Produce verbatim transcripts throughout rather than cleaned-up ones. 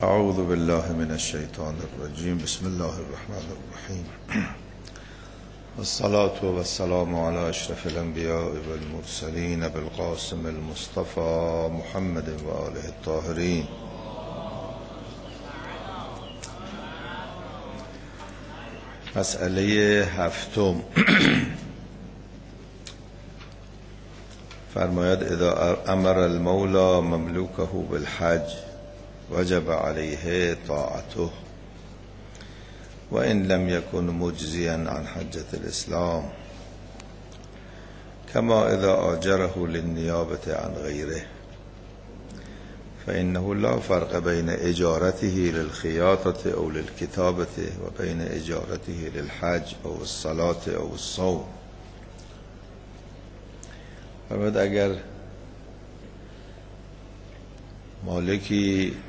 اعوذ بالله من الشیطان الرجیم. بسم الله الرحمن الرحیم. والصلاة والسلام على اشرف الانبیاء والمرسلین بالقاسم المصطفى محمد و آله الطاهرین. مسئله هفتم. فرماید اذا امر المولى مملوکه بالحج وجب عليه طاعته وإن لم يكن مجزيا عن حجة الإسلام كما إذا آجره للنيابة عن غيره فإنه لا فرق بين إجارته للخياطة أو للكتابة وبين إجارته للحج أو الصلاة أو الصوم. فرمود اگر مالکی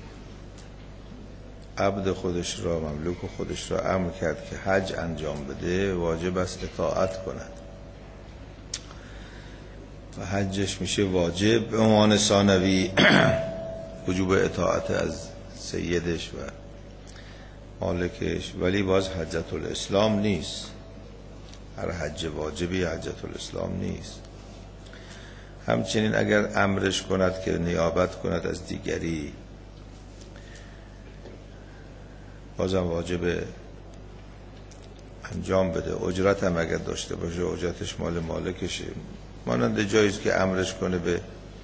عبد خودش را مملوک خودش را امر کرد که حج انجام بده، واجب است اطاعت کند و حجش میشه واجب به عنوان ثانوی وجوب اطاعت از سیدش و مالکش، ولی باز حجت الاسلام نیست. هر حج واجبی حجت الاسلام نیست. همچنین اگر امرش کند که نیابت کند از دیگری، بازم واجب انجام بده. اجرت هم اگر داشته باشه اجرتش مال مالکشه. مانند جاییست که امرش کنه به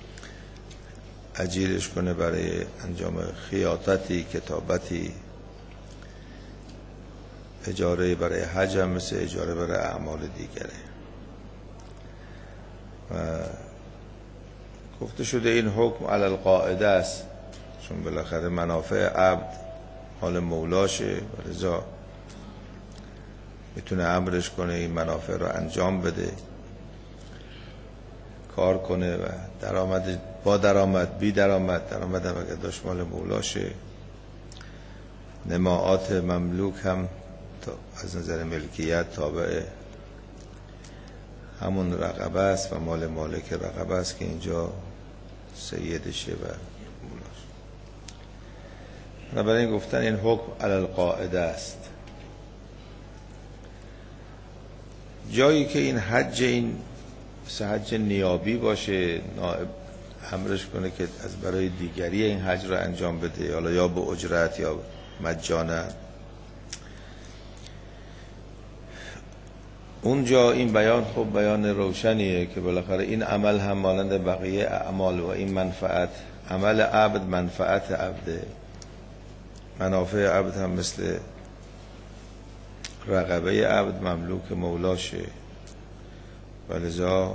اجیرش کنه برای انجام خیاطتی، کتابتی. اجاره برای حج هم مثل اجاره برای اعمال دیگره. و گفته شده این حکم علی القاعده است، چون بالاخره منافع عبد مال مولاشه و لذا میتونه امرش کنه این منافع رو انجام بده، کار کنه و درآمد با درآمد بی درآمد، درآمد هم اگر داشت مال مولاشه. نماعات مملوک هم از نظر ملکیت تابع همون رقبه است و مال مالک رقبه است که اینجا سیدشه و مولاش. بنابراین گفتن این حکم علی القاعده است. جایی که این حج این مثل حج نیابی باشه، نائب امرش کنه که از برای دیگری این حج را انجام بده، حالا یا به اجرت یا مجانا، اونجا این بیان خب بیان روشنیه که بالاخره این عمل هم مانند بقیه اعمال و این منفعت، عمل عبد منفعت عبده، منافع عبد هم مثل رقبه عبد مملوک مولاشه و لذا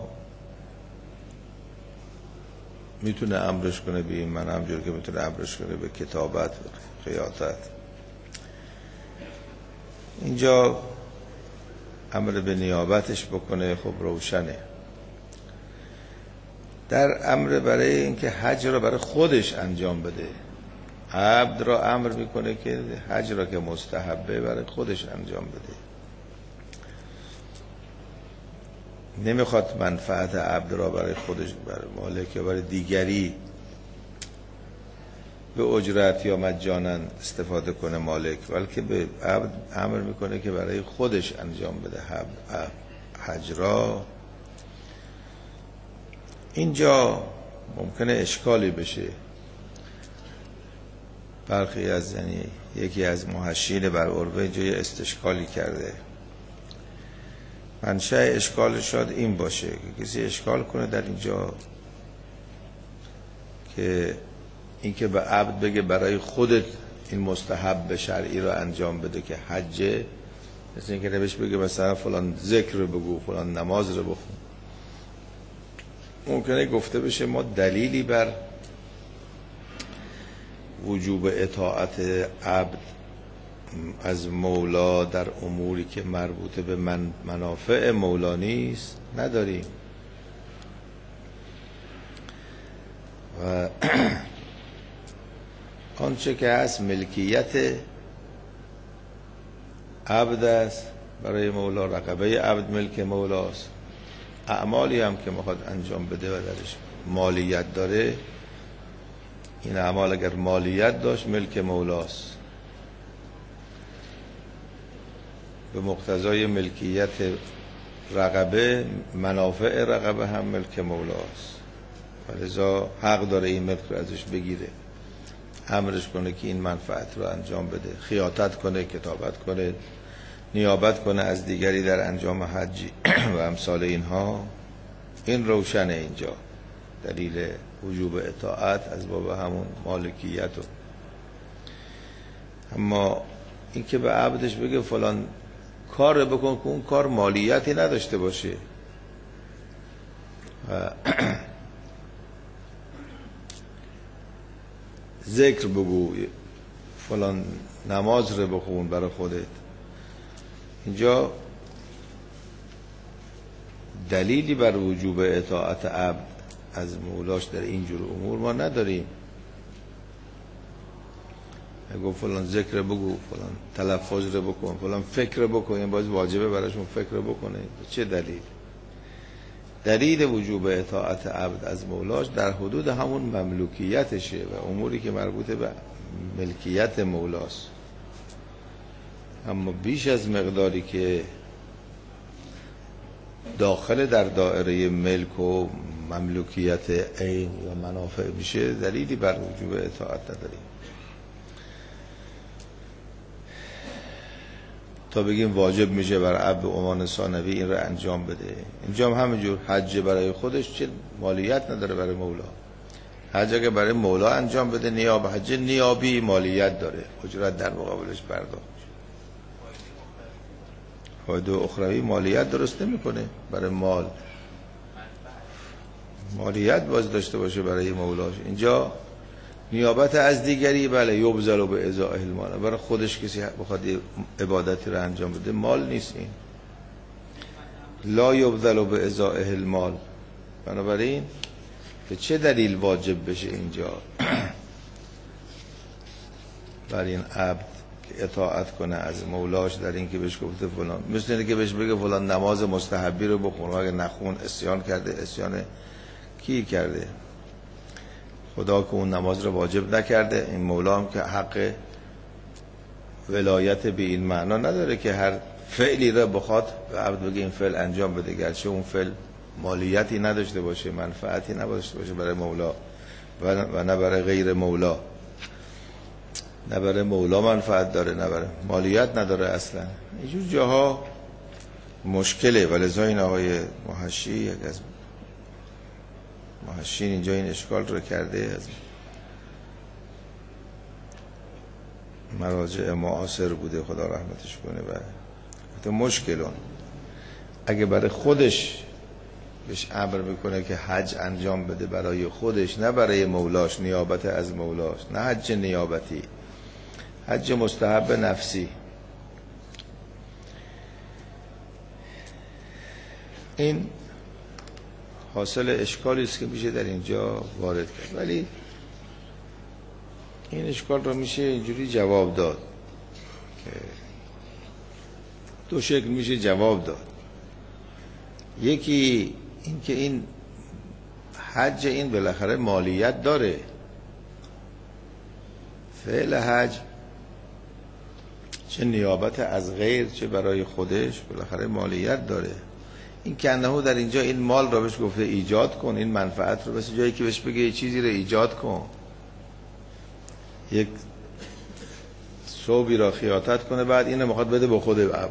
میتونه امرش کنه به این من، همجور که میتونه امرش کنه به کتابت و خیاطت. اینجا امر به نیابتش بکنه خب روشنه. در امر برای اینکه حج را برای خودش انجام بده، عبد را امر میکنه که حج را که مستحبه برای خودش انجام بده، نمیخواد منفعت عبد را برای خودش، برای مالک یا برای دیگری به اجرت یا مجانا استفاده کنه مالک، بلکه به عبد امر میکنه که برای خودش انجام بده حج را. اینجا ممکنه اشکالی بشه. برخی از یعنی یکی از محشین بر عروه اینجا یه استشکالی کرده. منشأ اشکال شاید این باشه که کسی اشکال کنه در اینجا که اینکه به عبد بگه برای خودت این مستحب شرعی رو انجام بده که حجه، مثل اینکه نبیش بگه مثلا فلان ذکر رو بگو، فلان نماز رو بخون. ممکنه گفته بشه ما دلیلی بر وجوب اطاعت عبد از مولا در اموری که مربوطه به من منافع مولا نیست نداریم و آنچه که هست ملکیت عبد است برای مولا، رقبه عبد ملک مولاست. اعمالی هم که میخواد انجام بده و درش مالیت داره، این اعمال اگر مالیت داشت ملک مولاست، به مقتضای ملکیت رقبه منافع رقبه هم ملک مولاست، ولذا حق داره این ملک رو ازش بگیره، امرش کنه که این منفعت رو انجام بده، خیاطت کنه، کتابت کنه، نیابت کنه از دیگری در انجام حجی و امثال اینها. این روشنه اینجا دلیل وجوب اطاعت از باب همون مالکیت رو. اما این که به عبدش بگه فلان کار بکن که اون کار مالیتی نداشته باشه و ذکر بگو، فلان نماز رو بخون برای خودت، اینجا دلیلی بر وجوب اطاعت عبد از مولاش در اینجور امور ما نداریم. اگه فلان ذکر بگو، فلان تلفظ رو بکن، فلان فکر بکن، این باز واجبه براشون فکر بکنه. چه دلیل؟ دلیل وجوب اطاعت عبد از مولاش در حدود همون مملوکیتشه و اموری که مربوط به ملکیت مولاست. اما بیش از مقداری که داخل در دائره ملک و مملوکیت عین یا منافع میشه دلیلی بر وجوب اطاعت نداریم. تا بگیم واجب میشه بر عبد امان ثانوی این رو انجام بده. اینجا هم همینجور حج برای خودش چه مالیت نداره برای مولا. حج اگه برای مولا انجام بده نیاب حج نیابی مالیت داره، اجرت در مقابلش پرداخت. فایده اخروی مالیت درست نمیکنه برای مال، مالیت باز داشته باشه برای مولاش. اینجا نیابت از دیگری بله یبذل به ازاء المال، برای خودش کسی بخواد عبادتی رو انجام بده مال نیست، این لا یبذل به ازاء المال. بنابراین به چه دلیل واجب بشه اینجا برای این عبد که اطاعت کنه از مولاش در این که بهش گفته فلان، مثل اینه که بهش بگه فلان نماز مستحبی رو بخون، اگه نخون اسیان کرده. اسیان کی کرده؟ خدا که اون نماز رو واجب نکرده. این مولا هم که حق ولایت به این معنا نداره که هر فعلی رو بخواد به عبد بگه این فعل انجام بده، گرچه اون فعل مالیتی نداشته باشه، منفعتی نداشته باشه برای مولا و نه برای غیر مولا. نه برای مولا منفعت داره، نه برای مالیت نداره اصلا. اینجور جاها مشکله. ولذا این آقای محشی یک از محشین اینجا این اشکال رو کرده، از مراجع معاصر بوده خدا رحمتش کنه. و مشکلون اگه برای خودش بهش امر میکنه که حج انجام بده برای خودش، نه برای مولاش، نیابت از مولاش، نه حج نیابتی، حج مستحب نفسی، این حاصل اشکالی است که میشه در اینجا وارد کرد. ولی این اشکال رو میشه اینجوری جواب داد که دو شکل میشه جواب داد. یکی این که این حج این بالاخره مالیت داره، فعل حج چه نیابت از غیر چه برای خودش بالاخره مالیت داره. این که انه در اینجا این مال را بهش گفته ایجاد کن، این منفعت رو، بس جایی که بهش بگه یه چیزی رو ایجاد کن، یک ثوبی را خیاطت کنه، بعد اینو میخواد بده به خود عبد.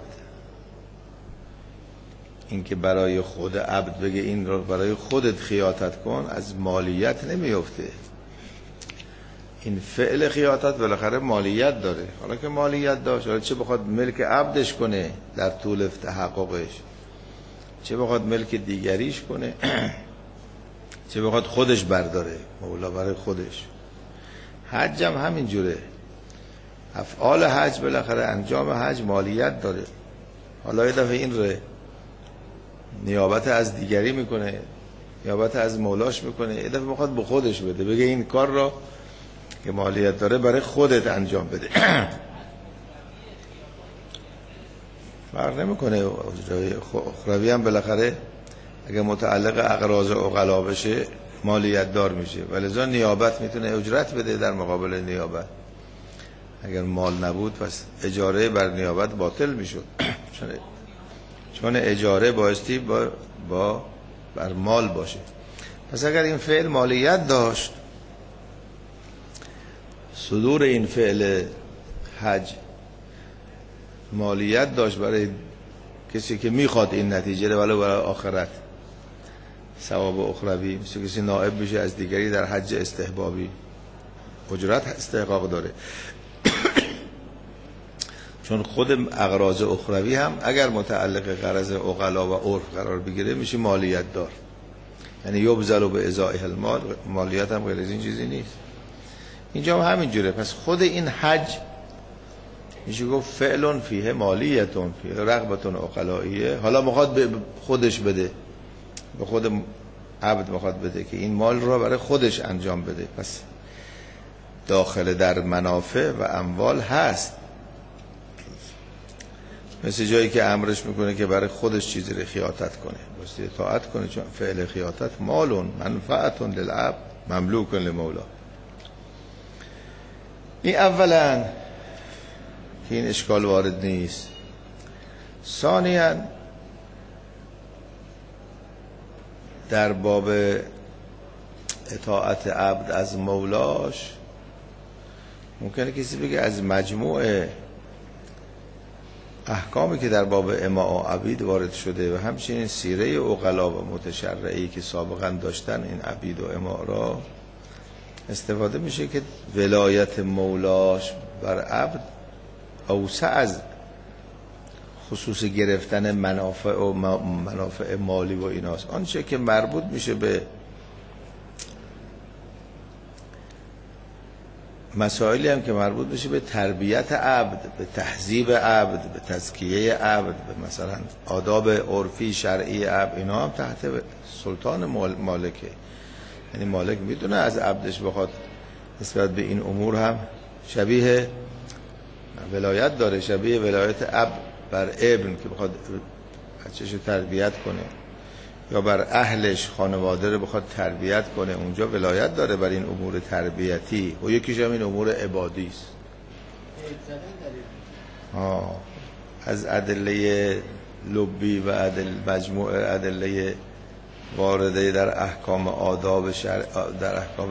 این که برای خود عبد بگه این رو برای خودت خیاطت کن از مالیت نمیفته. این فعل خیاطت بالاخره مالیت داره. حالا که مالیت داشت، حالا چه بخواد ملک عبدش کنه در طول تحققش، چه بخواد ملک دیگریش کنه، چه بخواد خودش برداره، مولا برای خودش. حج هم همین جوره. افعال حج بالاخره انجام حج مالیت داره. حالا یه دفعه این رو نیابت از دیگری میکنه، نیابت از مولاش میکنه، یه دفعه میخواد به خودش بده، بگه این کار را که مالیت داره برای خودت انجام بده. فرق نمیکنه. اخروی هم بالاخره اگه متعلق اقراض عقلا بشه مالیت دار میشه، ولذا نیابت میتونه اجرت بده در مقابل نیابت. اگر مال نبود پس اجاره بر نیابت باطل میشد چون چون اجاره بایستی با, با بر مال باشه. پس اگر این فعل مالیت داشت، صدور این فعل حج مالیت داشت برای کسی که میخواد این نتیجه رو ولو برای آخرت ثواب اخروی، مثل کسی نائب بشه از دیگری در حج استحبابی، اجرت استحقاق داره چون خود اغراض اخروی هم اگر متعلق غرض عقلا و عرف قرار بگیره میشه مالیت دار، یعنی یبذل به ازائه المال، مالیت هم غیر از این چیزی نیست. اینجا هم همینجوره. پس خود این حج میشه گفت فعلون فیه مالیتون فیه رغبتون عقلائیه. حالا میخواد به خودش بده، به خود عبد میخواد بده که این مال را برای خودش انجام بده، پس داخل در منافع و اموال هست. مثل جایی که امرش میکنه که برای خودش چیزی رو خیاطت کنه، باستی اطاعت کنه، چون فعل خیاطت مالون منفعتون للعبد مملوکن لمولا. این اولا که این اشکال وارد نیست. ثانیاً در باب اطاعت عبد از مولاش ممکنه کسی بگه از مجموع احکامی که در باب اماء و عبید وارد شده و همچنین سیره عقلا و متشرعی که سابقا داشتن این عبید و اماء را، استفاده میشه که ولایت مولاش بر عبد اوسع از خصوص گرفتن منافع و منافع مالی و ایناست. آنچه که مربوط میشه به مسائلی هم که مربوط میشه به تربیت عبد، به تهذیب عبد، به تزکیه عبد، به مثلا آداب عرفی شرعی عبد، اینا هم تحت سلطان مالکه. یعنی مالک میتونه از عبدش بخواد نسبت به این امور هم شبیه ولایت داره، شبیه ولایت عبد بر ابن که بخواد بچه‌شو تربیت کنه، یا بر اهلش خانواده رو بخواد تربیت کنه، اونجا ولایت داره بر این امور تربیتی. و یکیش هم این امور عبادی است. آه از ادله لبی و ادله مجموعه ادله وارده در احکام آداب شرع، در احکام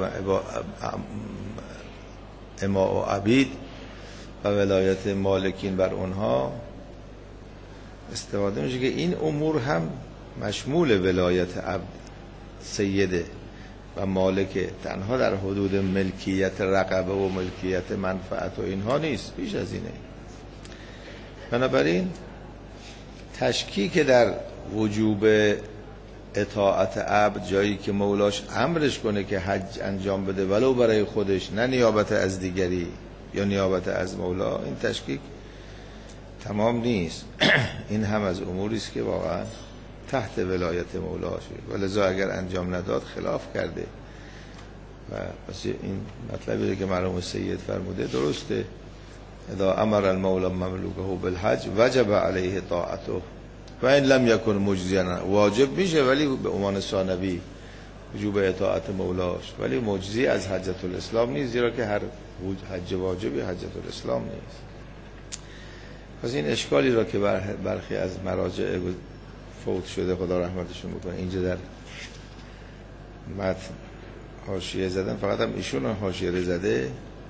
اماء و عبید و ولایت مالکین بر اونها استفاده میشه که این امور هم مشمول ولایت عبد سیده و مالکه، تنها در حدود ملکیت رقبه و ملکیت منفعت و اینها نیست، بیش از اینه. بنابراین تشکیک در وجوب اطاعت عبد جایی که مولاش امرش کنه که حج انجام بده ولو برای خودش، نه نیابت از دیگری یا نیابت از مولا، این تشکیک تمام نیست. این هم از اموری است که واقعا تحت ولایت مولاشه، ولذا اگر انجام نداد خلاف کرده. و پس این مطلبی که مرحوم سید فرموده درسته. اذا امر المولا مملوکه بالحج وجب علیه طاعته و این لم یکن مجزیا، واجب میشه ولی به عنوان ثانوی وجوب اطاعت مولاش، ولی مجزی از حجت الاسلام نیست، زیرا که هر حج واجبی حجت الاسلام نیست. پس این اشکالی را که برخی از مراجع فوت شده خدا رحمتشون بکنه اینجا در متن حاشیه زدن، فقط هم ایشون حاشیه زده،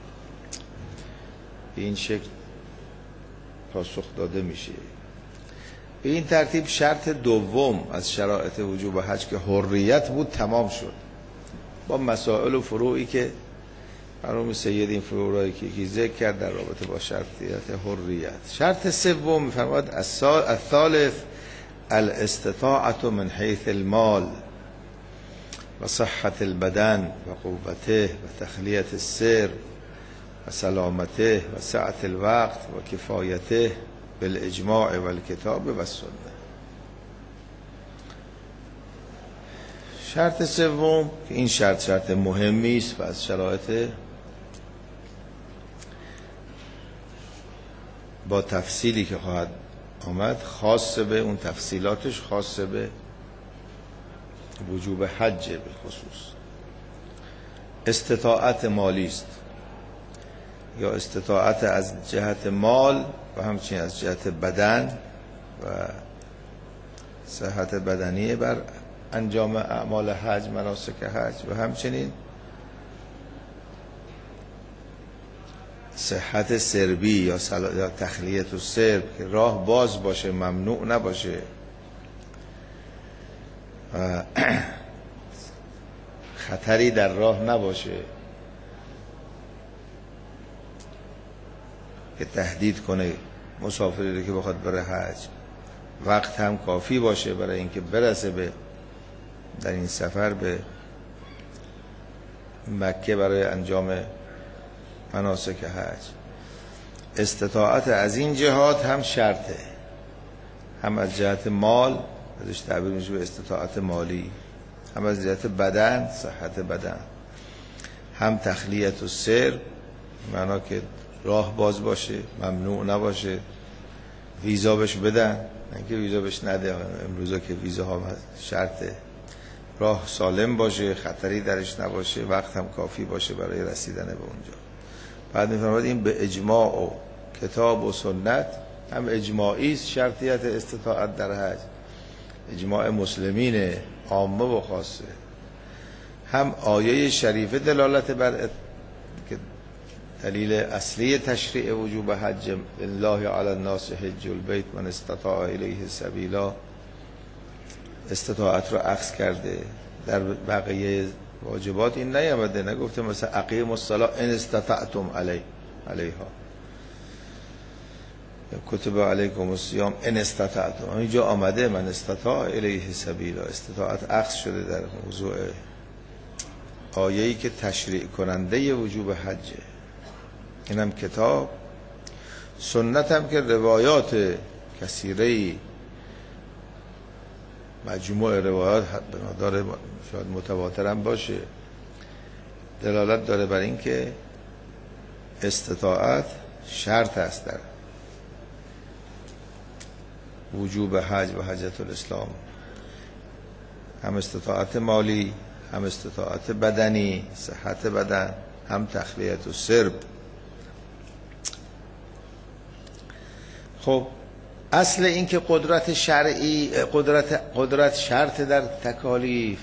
به این شکل پاسخ داده میشه. به این ترتیب شرط دوم از شرایط وجوب حج که حریت بود تمام شد، با مسائل و فروعی که مرحوم سید این فروعی که ذکر کرد در رابطه با شرطیت حریت. شرط سوم می‌فرماید الثالث الاستطاعة من حیث المال و صحت البدن و قوته و تخلیت السر و سلامته و سعت الوقت و کفایته بالاجماع و الکتاب و السنه. شرط سوم که این شرط شرط مهمی است و از شرایط با تفصیلی که خواهد آمد خاص به اون تفصیلاتش، خاص به وجوب حج به خصوص. استطاعت مالی است، یا استطاعت از جهت مال و همچنین از جهت بدن و صحت بدنی بر انجام اعمال حج، مناسک حج، و همچنین صحت سربی یا, یا تخلیه السرب که راه باز باشه، ممنوع نباشه و خطری در راه نباشه که تهدید کنه مسافری رو که بخواد بره حج. وقت هم کافی باشه برای اینکه برسه به در این سفر به مکه برای انجام مناسک حج. استطاعت از این جهات هم شرطه، هم از جهت مال، ازش تعبیر میشه به استطاعت مالی، هم از جهت بدن، صحت بدن، هم تخلیه السر، معنا که راه باز باشه، ممنوع نباشه، ویزا بهش بدن، اینکه ویزا بهش نده، امروزا که ویزا ها شرطه، راه سالم باشه، خطری درش نباشه، وقت هم کافی باشه برای رسیدن به اونجا. بعد میفرماید این به اجماع و کتاب و سنت، هم اجماعی است شرطیت استطاعت در حج، اجماع مسلمین عامه و خاصه، هم آیه شریفه دلالت بر ات... که دلیل اصلی تشریع وجوب حج الله علی الناس حج البیت من استطاع الیه سبیلا، استطاعت رو عکس کرده. در بقیه واجبات این نیامده، نگفته مثلا اقیم الصلاة ان استطعتم علی علیها، کتب علیکم الصیام ان استطعتم، اینجا آمده من استطاع الیه سبیلا، استطاعت عکس شده در موضوع آیه‌ای که تشریع کننده وجوب حجه. اینم کتاب. سنت هم که روایات کثیره‌ای، مجموع روایات داره، شاید متواتر هم باشه، دلالت داره بر این که استطاعت شرط است در وجوب حج و حجت الاسلام، هم استطاعت مالی، هم استطاعت بدنی، صحت بدن، هم تخلیه السرب. خب اصل این که قدرت شرعی، قدرت قدرت شرط در تکالیف،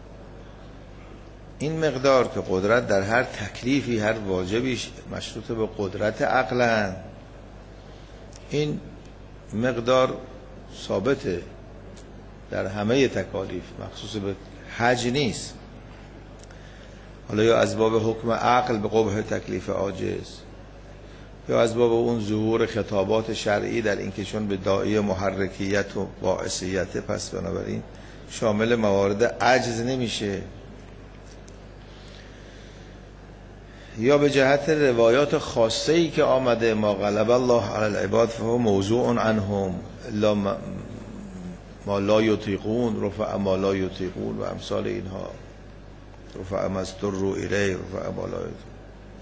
این مقدار که قدرت در هر تکلیفی، هر واجبیش مشروط به قدرت عقلن، این مقدار ثابته در همه تکالیف، مخصوص به حج نیست. حالا یا از باب حکم عقل به قبح تکلیف عاجز، یا از باب اون ظهور خطابات شرعی در این که چون به داعی محرکیت و باعثیت، پس بنابراین شامل موارد عجز نمیشه، یا به جهت روایات خاصه‌ای که آمده ما غلب الله علی العباد فهو موضوع عنهم الا ما لا یطیقون، رفع ما لا یطیقون و امثال اینها، رفع ما استروا الیه، رفع ما لا یطیقون.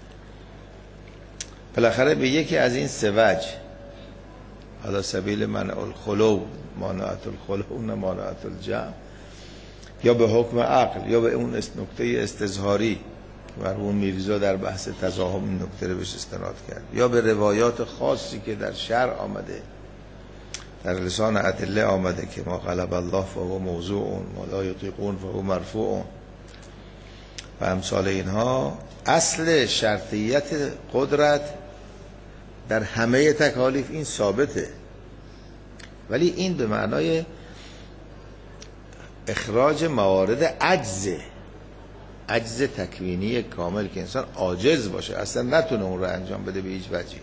بالاخره به یکی از این سه وجه، علی سبیل منع الخلو، مانعت الخلو نه مانعت الجمع، یا به حکم عقل، یا به اون نکته استظهاری مرحوم میرزا در بحث تزاحم این نکته رو بهش استناد کرد، یا به روایات خاصی که در شرع آمده، در لسان ادله آمده که ما غلب الله فهو موضوع، ما لا یطیقون فهو مرفوع و امثال اینها. اصل شرطیت قدرت در همه تکالیف این ثابته، ولی این به معنای اخراج موارد عجز، عجز تکوینی کامل، که انسان عاجز باشه، اصلا نتونه اون رو انجام بده به هیچ وجهی.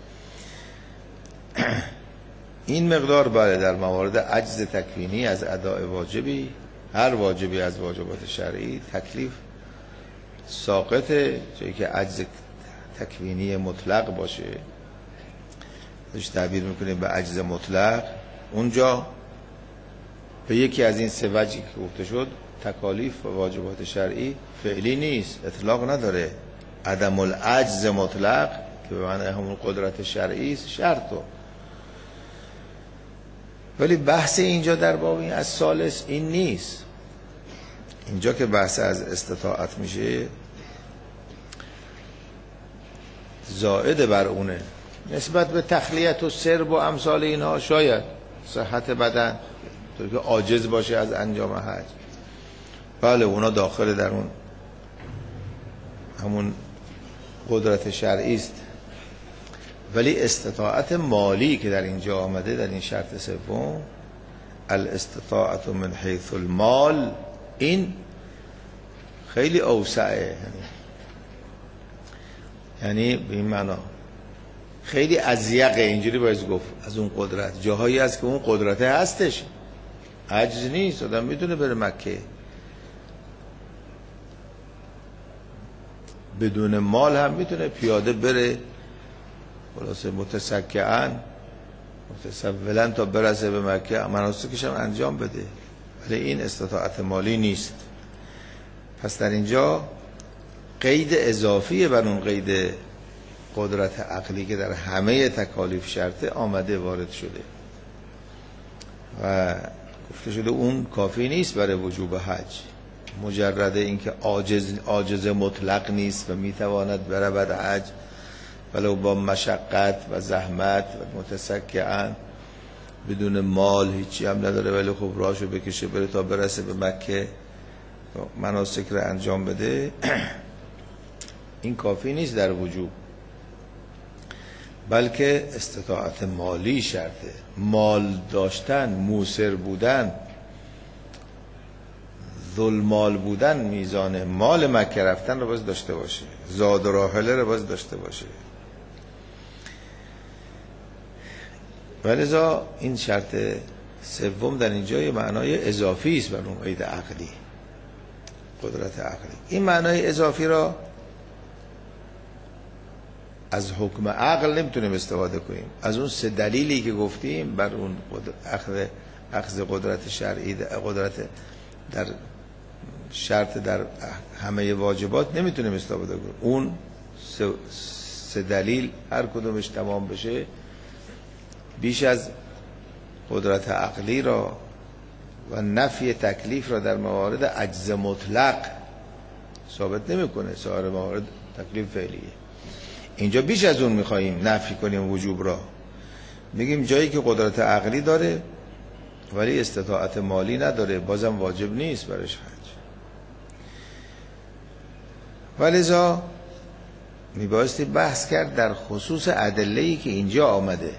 این مقدار بله در موارد عجز تکوینی از اداء واجبی، هر واجبی از واجبات شرعی، تکلیف ساقطه، جایی که عجز تکوینی مطلق باشه، داشت تعبیر میکنیم به عجز مطلق، اونجا به یکی از این سه وجهی که گفته شد تکالیف و واجبات شرعی فعلی نیست، اطلاق نداره. عدم العجز مطلق که به معنی همون قدرت شرعی است شرطه، ولی بحث اینجا در باب این از ثالث این نیست. اینجا که بحث از استطاعت میشه زائد بر اونه نسبت به تخلیت و سرب و امثال اینها، شاید صحت بدن طوری که عاجز باشه از انجام حج، بله اونا داخل در اون همون قدرت شرعی است. ولی استطاعت مالی که در اینجا آمده در این شرط سوم، الاستطاعت من حیث المال، این خیلی اوسعه، یعنی به این معنا خیلی ازیقه، اینجوری باید گفت، از اون قدرت. جاهایی هست که اون قدرت هستش، عجز نیست، آدم میتونه بره مکه بدون مال، هم میتونه پیاده بره، خلاصه متسکعن متسولا تا برسه به مکه، مناسکش هم انجام بده، ولی این استطاعت مالی نیست. پس در اینجا قید اضافی بر اون قید قدرت عقلی که در همه تکالیف شرطه آمده، وارد شده و گفته شده اون کافی نیست برای وجوب حج. مجرد اینکه عاجز عاجز مطلق نیست و میتواند برود حج ولو با مشقت و زحمت و متسکعن، بدون مال هیچی هم نداره، ولی خب راهشو بکشه بره تا برسه به مکه مناسک رو انجام بده، این کافی نیست در وجوب، بلکه استطاعت مالی شرطه. مال داشتن، موسر بودن، ذوالمال بودن، میزان مال مکه رفتن رو باز داشته باشه، زاد و راحله رو باز داشته باشه. ولذا این شرط سوم در اینجا یه معنای اضافی است بر اون قید عقلی، قدرت عقلی. این معنای اضافی را از حکم عقل نمیتونیم استفاده کنیم، از اون سه دلیلی که گفتیم بر اون اخذ اخذ قدرت شرعی، قدرت در شرط در همه واجبات نمیتونیم استفاده کنیم. اون سه, سه دلیل هر کدومش تمام بشه بیش از قدرت عقلی را و نفی تکلیف را در موارد عجز مطلق ثابت نمیکنه. سایر موارد تکلیف فعلیه، اینجا بیش از اون میخواییم نفی کنیم وجوب را. میگیم جایی که قدرت عقلی داره ولی استطاعت مالی نداره، بازم واجب نیست برش حج. ولذا میبایستی بحث کرد در خصوص ادله‌ای که اینجا آمده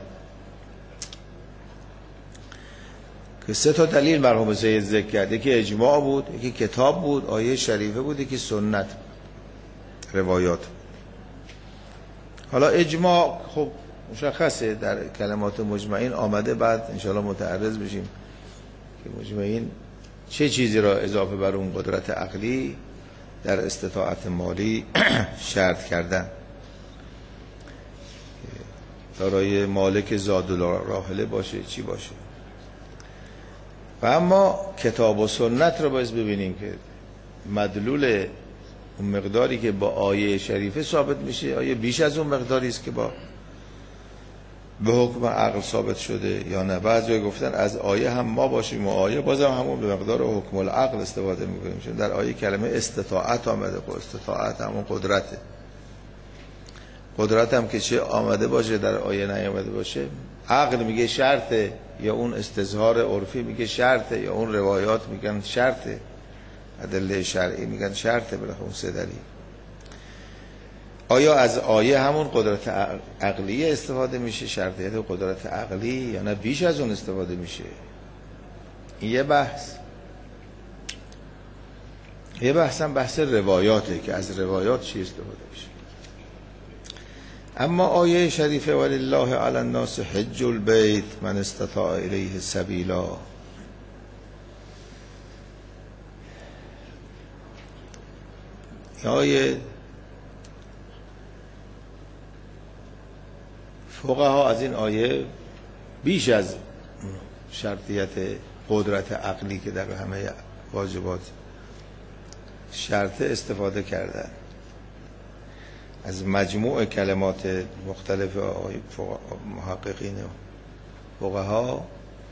که سه تا دلیل مرحوم سید ذکر کرد، یکی اجماع بود، یکی کتاب بود، آیه شریفه بود، یکی سنت، روایات. حالا اجماع خب مشخصه در کلمات مجمعین آمده، بعد انشاءالله متعرض بشیم که مجمعین چه چیزی را اضافه بر اون قدرت عقلی در استطاعت مالی شرط کردن. دارای مالک زاد و راحله باشه، چی باشه. و اما کتاب و سنت رو باید ببینیم که مدلول اون مقداری که با آیه شریفه ثابت میشه آیه بیش از اون مقداری است که با به حکم عقل ثابت شده یا نه. بعضی گفتن از آیه هم ما باشیم و آیه بازم همون به مقدار حکم العقل استفاده میکنیم، چون در آیه کلمه استطاعت آمده. خب استطاعت همون قدرته، قدرت هم که چه آمده باشه در آیه نیامده باشه، عقل میگه شرطه یا اون استظهار عرفی میگه شرطه یا اون روایات میگن شرطه، ادله شرعی میگن شرطه. بله اون سه دلیل. آیا از آیه همون قدرت عقلی استفاده میشه، شرطیت قدرت عقلی، یا نه بیش از اون استفاده میشه؟ این یه بحث. یه بحث هم بحث روایاته که از روایات چی استفاده میشه. اما آیه شریفه ولله علی الناس حج البیت من استطاع الیه سبیلا، آیه فقها از این آیه بیش از شرطیت قدرت عقلی که در همه واجبات شرط استفاده کردن. از مجموع کلمات مختلف محققین و فقها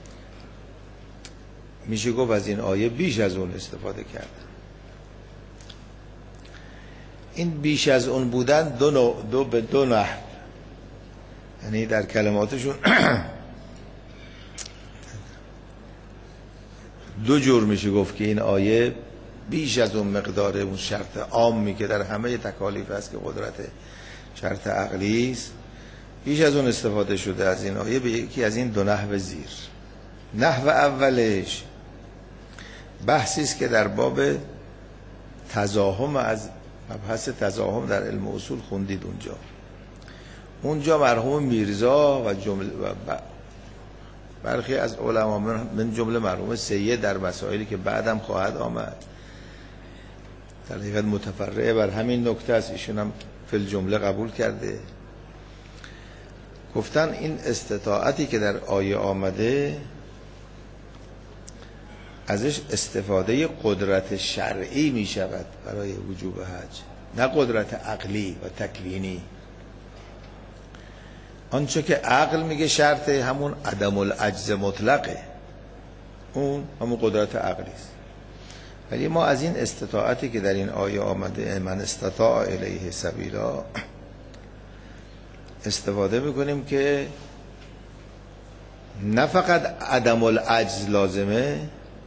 میشه گفت از این آیه بیش از اون استفاده کردن. این بیش از اون بودن دو نوع، دو به دو نحو، یعنی در کلماتشون دو جور میشه گفت که این آیه بیش از اون مقدار اون شرط عامی که در همه تکالیف هست که قدرت شرط عقلی است، بیش از اون استفاده شده از این آیه به یکی از این دو نحو زیر. نحو اولش بحثی است که در باب تزاحم، از مبحث تزاحم در علم اصول خوندید اونجا. اونجا مرحوم میرزا و جمله و برخی از علما من جمله مرحوم سید در مسائلی که بعدم خواهد آمد در حقیقت متفرعه بر همین نکته است، ایشون هم فی الجمله قبول کرده، گفتن این استطاعتی که در آیه آمده ازش استفاده قدرت شرعی می شود برای وجوب حج، نه قدرت عقلی و تکوینی. آنچه که عقل میگه شرطه همون عدم العجز مطلقه، اون همون قدرت عقلی است. ولی ما از این استطاعتی که در این آیه آمده من استطاع الیه سبیلا استفاده میکنیم که نه فقط عدم العجز لازمه،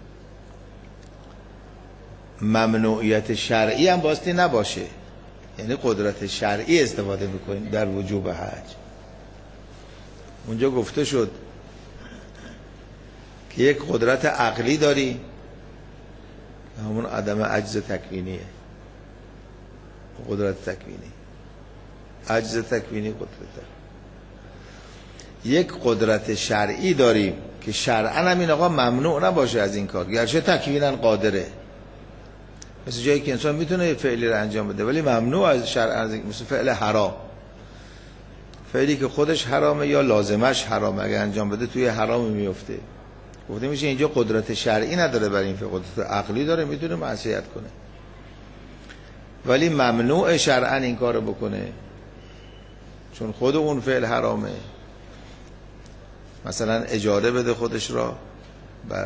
ممنوعیت شرعی هم باستی نباشه، یعنی قدرت شرعی استفاده میکنیم در وجوب حج. اونجا گفته شد که یک قدرت عقلی داری، همون عدم عجز تکوینیه، قدرت تکوینی، عجز تکوینی قدرت تکوینی. یک قدرت شرعی داریم که شرعاً هم این آقا ممنوع نباشه از این کار، گرچه تکویناً قادره، مثل جایی که انسان میتونه فعلی رو انجام بده ولی ممنوع از شرعاً، مثل فعل حرام، فعلی که خودش حرامه یا لازمش حرامه، اگه انجام بده توی حرام میفته. گفته میشه اینجا قدرت شرعی نداره برای این فعل، قدرت عقلی داره، میتونه معصیت کنه ولی ممنوع شرعاً این کارو بکنه چون خود اون فعل حرامه. مثلا اجاره بده خودش را بر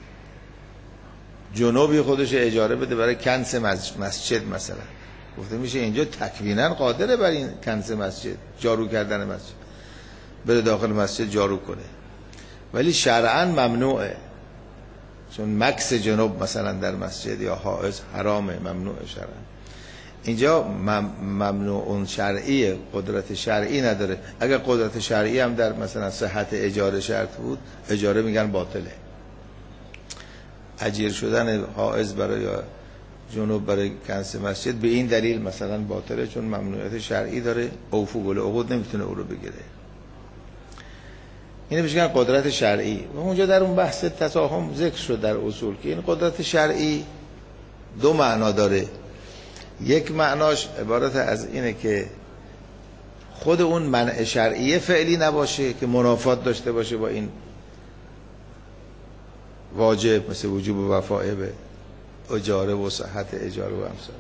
جنوبی، خودش اجاره بده برای کنس مسجد مثلا، گفته میشه اینجا تکویناً قادره بر این کنس مسجد، جارو کردن مسجد، بره داخل مسجد جارو کنه، ولی شرعاً ممنوعه چون مکس جنوب مثلا در مسجد یا حائض حرامه، ممنوعه شرعاً. اینجا ممنوع اون شرعیه، قدرت شرعی نداره. اگر قدرت شرعی هم در مثلا صحت اجاره شرط بود، اجاره میگن باطله. اجیر شدن حائض برای جنوب برای کنس مسجد به این دلیل مثلا باطله چون ممنوعیت شرعی داره، اوفو بالعقود نمیتونه او رو بگیره. اینه بهش میگن قدرت شرعی. و اونجا در اون بحث تساهم ذکر شد در اصول که این قدرت شرعی دو معنا داره. یک معناش عبارت از اینه که خود اون منع شرعیه فعلی نباشه که منافات داشته باشه با این واجب، مثل وجوب وفاء به اجاره و صحت اجاره و امثال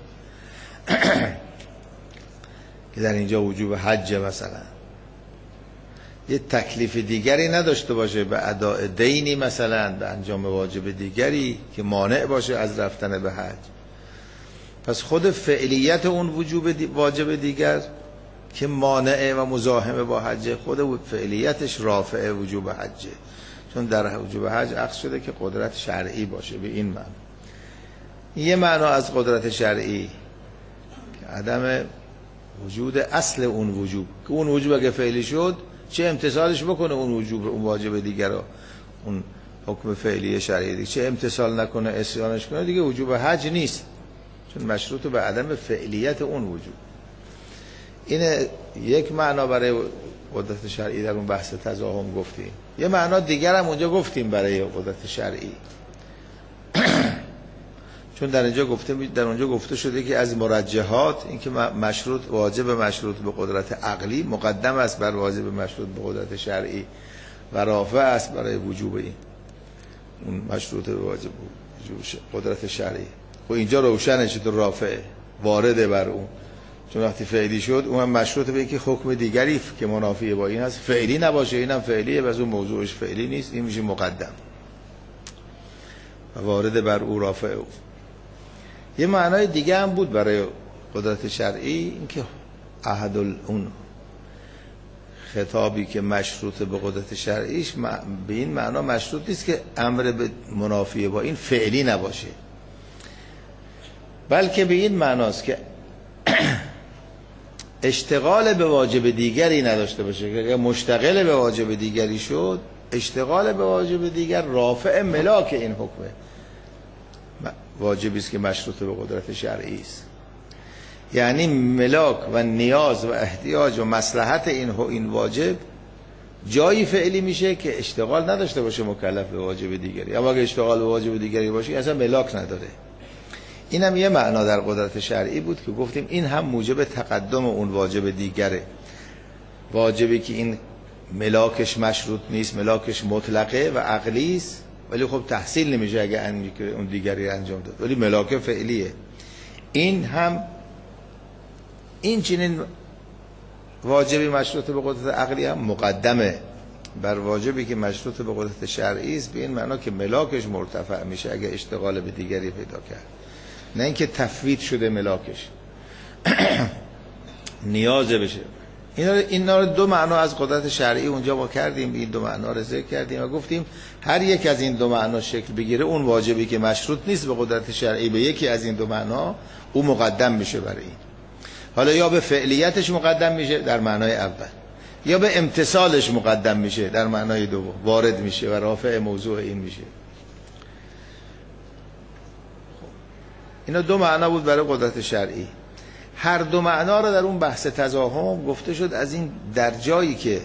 که در اینجا وجوب حج مثلا یه تکلیف دیگری نداشته باشه به اداء دینی، مثلا به انجام واجب دیگری که مانع باشه از رفتن به حج. پس خود فعلیت اون وجوب واجب دیگر که مانع و مزاحم با حج، خود فعلیتش رافع وجوب حجه، چون در وجوب حج عکس شده که قدرت شرعی باشه. به این معنی یه معنا از قدرت شرعی که عدم وجود اصل اون وجوب، که اون وجوب اگه فعلی شد چه امتثالش بکنه اون وجوب، اون واجب دیگر رو، اون حکم فعلی شرعی دیگه، چه امتثال نکنه عصیانش کنه، دیگه وجوب حج نیست چون مشروط به عدم فعلیت اون وجوب. این یک معنا برای قدرت شرعی در اون بحث تزاحم گفتیم. یه معنا دیگر هم اونجا گفتیم برای قدرت شرعی چون در اینجا گفته در اونجا گفته شده که از مرجحات این که مشروط واجب مشروط به قدرت عقلی مقدم است بر واجب مشروط به قدرت شرعی و رافع است برای وجوب این اون مشروط به واجب قدرت شرعی. و اینجا روشنه چطور رافع وارده بر اون، چون وقتی فعلی شد اون هم مشروط به اینکه حکم دیگری که منافی با این هست فعلی نباشه، اینم فعلیه بس اون موضوعش فعلی نیست، این میشه مقدم و وارد بر او رافع او. یه معنای دیگه هم بود برای قدرت شرعی این که احد اون خطابی که مشروط به قدرت شرعیش به این معنا مشروط نیست که امر به منافی با این فعلی نباشه، بلکه به این معناست که اشتغال به واجب دیگری نداشته باشه، که اگر مشتغل به واجب دیگری شد، اشتغال به واجب دیگر رافع ملاک این حکمه، واجبی است که مشروط به قدرت شرعی است. یعنی ملاک و نیاز و احتیاج و مصلحت این این واجب جایی فعلی میشه که اشتغال نداشته باشه مکلف به واجب دیگری. اما اگه اشتغال به واجب دیگری باشه اصلا ملاک نداره. این هم یه معنا در قدرت شرعی بود که گفتیم این هم موجب تقدم اون واجب دیگره، واجبی که این ملاکش مشروط نیست، ملاکش مطلقه و عقلی است، ولی خب تحصیل نمیشه اگه اون دیگری انجام داد، ولی ملاک فعلیه. این هم این چنین واجبی مشروط به قدرت عقلی هم مقدمه بر واجبی که مشروط به قدرت شرعی است، به این معنا که ملاکش مرتفع میشه اگه اشتغال به دیگری پیدا کرد، نه اینکه تفویت شده ملاکش نیاز بشه. اینا اینا دو معنا از قدرت شرعی اونجا ما کردیم، این دو معنا رو ذکر کردیم و گفتیم هر یک از این دو معنا شکل بگیره، اون واجبی که مشروط نیست به قدرت شرعی به یکی از این دو معنا او مقدم میشه برای این. حالا یا به فعلیتش مقدم میشه در معنای اول، یا به امتثالش مقدم میشه در معنای دوم، وارد میشه و رافع موضوع این میشه. اینا دو معنا بود برای قدرت شرعی. هر دو معنا رو در اون بحث تزاحم گفته شد از این در جایی که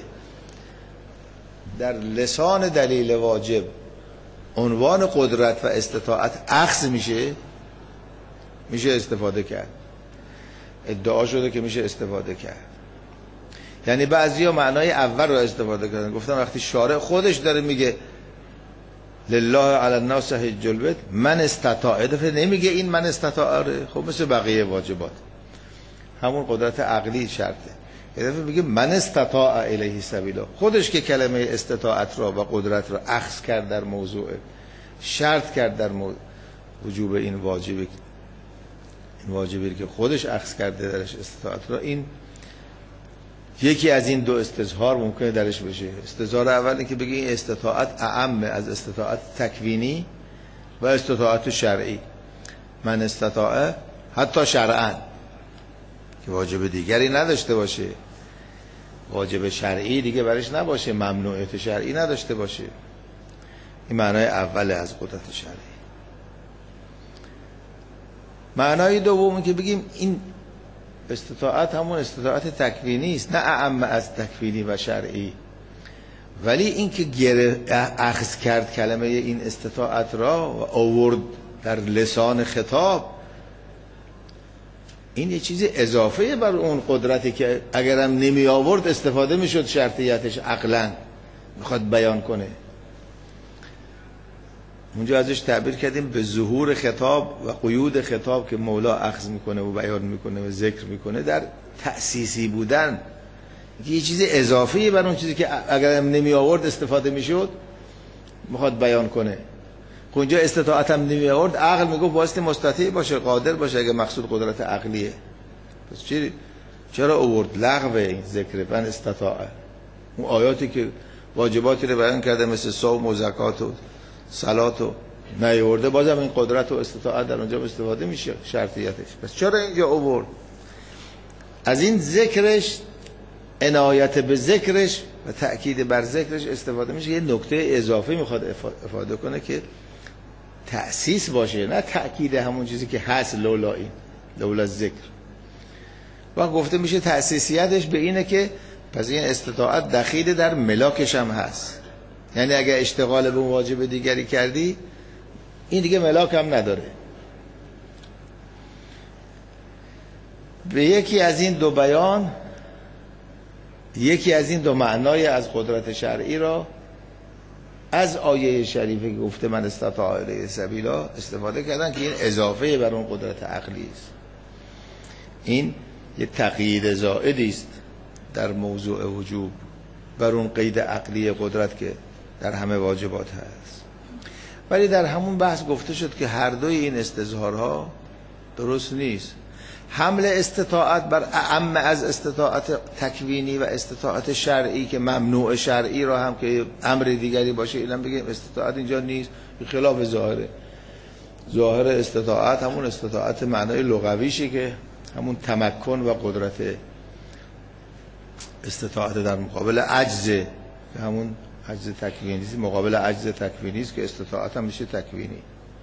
در لسان دلیل واجب عنوان قدرت و استطاعت اخذ میشه، میشه استفاده کرد. ادعا شده که میشه استفاده کرد. یعنی بعضیا معنای اول رو استفاده کردن، گفتن وقتی شارع خودش داره میگه لله علی الناس حج البیت من استطاع، دفعه نمیگه این من استطاع، خب مثل بقیه واجبات همون قدرت عقلی شرطه، یه دفعه میگه من استطاع الیه سبیلا، خودش که کلمه استطاعت را و قدرت را اخذ کرد در موضوع، شرط کرد در وجوب این واجبی، این واجبی که خودش اخذ کرده درش استطاعت را. این یکی از این دو استظهار ممکنه درش بشه. استظهار اول این که بگی این استطاعت اعم از استطاعت تکوینی و استطاعت شرعی، من استطاعه حتی شرعاً که واجب دیگری نداشته باشه، واجب شرعی دیگه برش نباشه، ممنوعیت شرعی نداشته باشه. این معنای اول از قدرت شرعی. معنای دوم که بگیم این استطاعت همون استطاعت تکوینی است، نه اعم از تکوینی و شرعی، ولی این که گره اخذ کرد کلمه این استطاعت را و آورد در لسان خطاب، این یه چیز اضافه بر اون قدرتی که اگرم نمی آورد استفاده میشد شرطیتش عقلا میخواد بیان کنه. اونجا ازش تعبیر کردیم به ظهور خطاب و قیود خطاب که مولا اخذ میکنه و بیان میکنه و ذکر میکنه در تأسیسی بودن، یه چیز اضافی بر اون چیزی که اگرم نمی آورد استفاده میشد میخواد بیان کنه. اونجا استطاعت هم نمی آورد، عقل میگه واسطه مستطیع باشه، قادر باشه، اگه مقصود قدرت عقلیه. پس چرا چرا آورد لغو این ذکر من استطاعه؟ اون آیاتی که واجباتی رو بیان کرده مثل صوم و زکات و صلات و نیاورده، بازم این قدرت و استطاعت در اونجا استفاده میشه شرطیتش. پس چرا اینجا آورد؟ از این ذکرش، عنایت به ذکرش و تأکید بر ذکرش استفاده میشه. یه نکته اضافی میخواد افاده کنه که تأسیس باشه، نه تأکید همون چیزی که هست لولا این لولا ذکر. و گفته میشه تأسیسیتش به اینه که پس این استطاعت دخیل در ملاکش هم هست، یعنی اگه اشتغال به واجب دیگری کردی این دیگه ملاک هم نداره. به یکی از این دو بیان، یکی از این دو معنای از قدرت شرعی را از آیه شریفه که گفته من استطاع الیه سبیلا استفاده کردن که این اضافه بر اون قدرت عقلی است. این یه تقیید زائدی است در موضوع وجوب بر اون قید عقلی قدرت که در همه واجبات هست. ولی در همون بحث گفته شد که هر دوی این استظهارها درست نیست. حمل استطاعت بر اعم از استطاعت تکوینی و استطاعت شرعی که ممنوع شرعی را هم که امر دیگری باشه اینم بگیم استطاعت اینجا نیست، خلاف ظاهره. ظاهر استطاعت همون استطاعت معنای لغویشه که همون تمکن و قدرت استطاعت در مقابل عجز، همون عجز تکوینی است، مقابل عجز تکوینی است که استطاعت هم میشه تکوینی.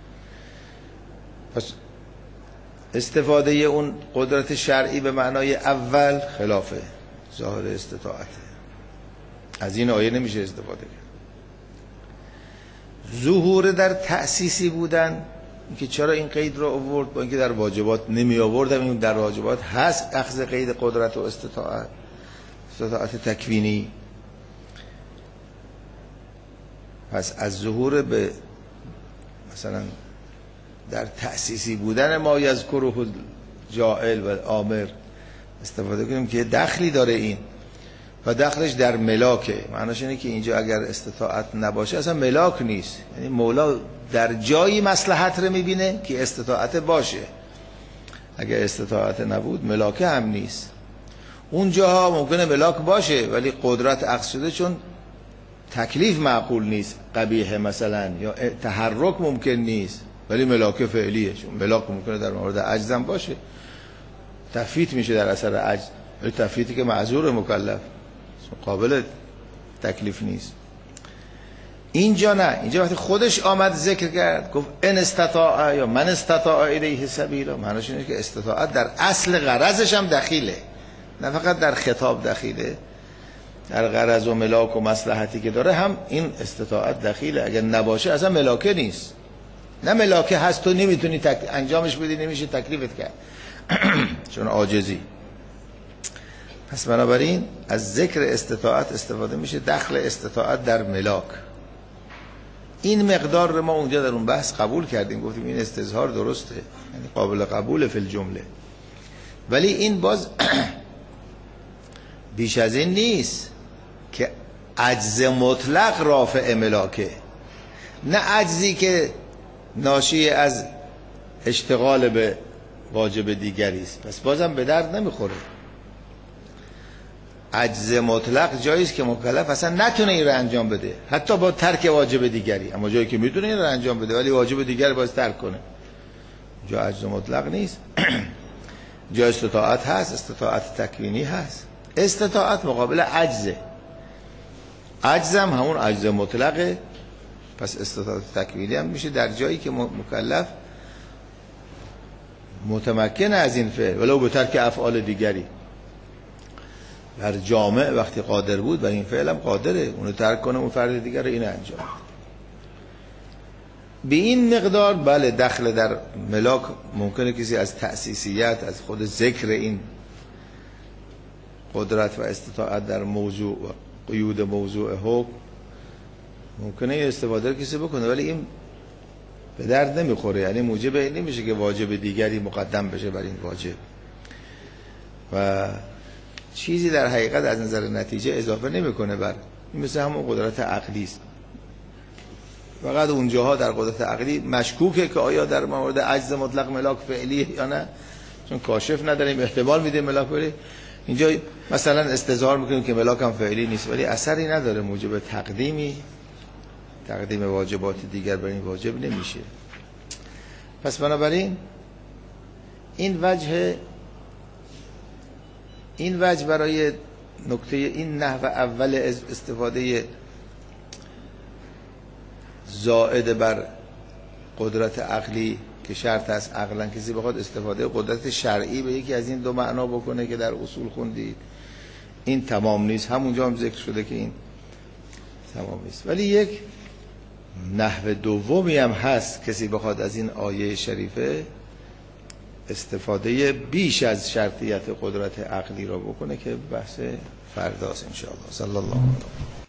پس استفاده اون قدرت شرعی به معنای اول خلاف ظاهر استطاعت، از این آیه نمیشه استفاده کرد. ظهور در تأسیسی بودن، که چرا این قید رو آورد؟ با اینکه در واجبات نمی آوردم، این در واجبات هست اخذ قید قدرت و استطاعت، استطاعت تکوینی. پس از ظهور به مثلا در تأسیسی بودن ما یذکره جاعل و آمر استفاده کنیم که دخلی داره این و دخلش در ملاکه. معناش اینه که اینجا اگر استطاعت نباشه اصلا ملاک نیست، یعنی مولا در جایی مصلحت رو میبینه که استطاعت باشه. اگر استطاعت نبود ملاکه هم نیست. اون جاها ممکنه ملاک باشه ولی قدرت اخذ شده چون تکلیف معقول نیست، قبیحه مثلا، یا تحرک ممکن نیست ولی ملاک فعلیه، چون ملاک ممکنه در مورد عجزم باشه، تفیت میشه در اثر عجز، ولی تفیتی که معذور مکلف قابل تکلیف نیست. اینجا نه، اینجا وقتی خودش آمد ذکر کرد گفت ان استطاع یا من استطاع الیه سبیلا، معناش اینه که استطاعت در اصل غرضش هم دخیله، نه فقط در خطاب دخیله، در غرض و ملاک و مصلحتی که داره هم این استطاعت دخیله. اگر نباشه اصلا ملاکه نیست، نه ملاکه هست تو نمیتونی تک... انجامش بدی، نمیشه تکلیفت کرد چون عاجزی. پس بنابراین از ذکر استطاعت استفاده میشه دخل استطاعت در ملاک. این مقدار رو ما اونجا در اون بحث قبول کردیم، گفتیم این استظهار درسته، یعنی قابل قبوله فی الجمله، ولی این باز بیش از این نیست که عجز مطلق رافع ملاکه، نه عجزی که ناشی از اشتغال به واجب دیگری است، پس بازم به درد نمیخوره. عجز مطلق جایی است که مکلف اصلا نتونه این رو انجام بده، حتی با ترک واجب دیگری، اما جایی که میتونه این رو انجام بده ولی واجب دیگر باز ترک کنه، جا عجز مطلق نیست. جا استطاعت هست، استطاعت تکوینی هست. استطاعت مقابل عجزه، عجزم همون عجز مطلقه، پس استطاعت تکوینی هم میشه در جایی که مکلف متمکن از این فعل ولو به ترک افعال دیگری. در جامع وقتی قادر بود و این فعل هم قادره اونو ترک کنه، اون فرد دیگر رو اینو انجام بده. به این مقدار بله دخل در ملاک ممکنه کسی از تأسیسیت، از خود ذکر این قدرت و استطاعت در موضوع و قیود موضوع حکم ممکنه استفاده کسی بکنه، ولی این به درد نمیخوره، یعنی موجب این نمیشه که واجب دیگری مقدم بشه بر این واجب و چیزی در حقیقت از نظر نتیجه اضافه نمیکنه بر این. مثل همون قدرت عقلی است، فقط اونجاها در قدرت عقلی مشکوکه که آیا در مورد عجز مطلق ملاک فعلیه یا نه، چون کاشف نداریم، احتمال میده ملاک فعلی. اینجا مثلا استظهار میکنیم که ملاک هم فعلی نیست ولی اثری نداره، موجب تقدیمی تقدیم واجبات دیگر بر این واجب نمیشه. پس بنابراین این وجه این وجه برای نکته این نحو اول استفاده زائد بر قدرت عقلی که شرط است عقلا کسی بخواد استفاده قدرت شرعی به یکی از این دو معنا بکنه که در اصول خوندید، این تمام نیست. همونجا هم ذکر شده که این تمام نیست، ولی یک نحو دومی هم هست کسی بخواد از این آیه شریفه استفاده بیش از شرطیت قدرت عقلی را بکنه که بحث فرداست ان شاء الله. صلی الله علیه و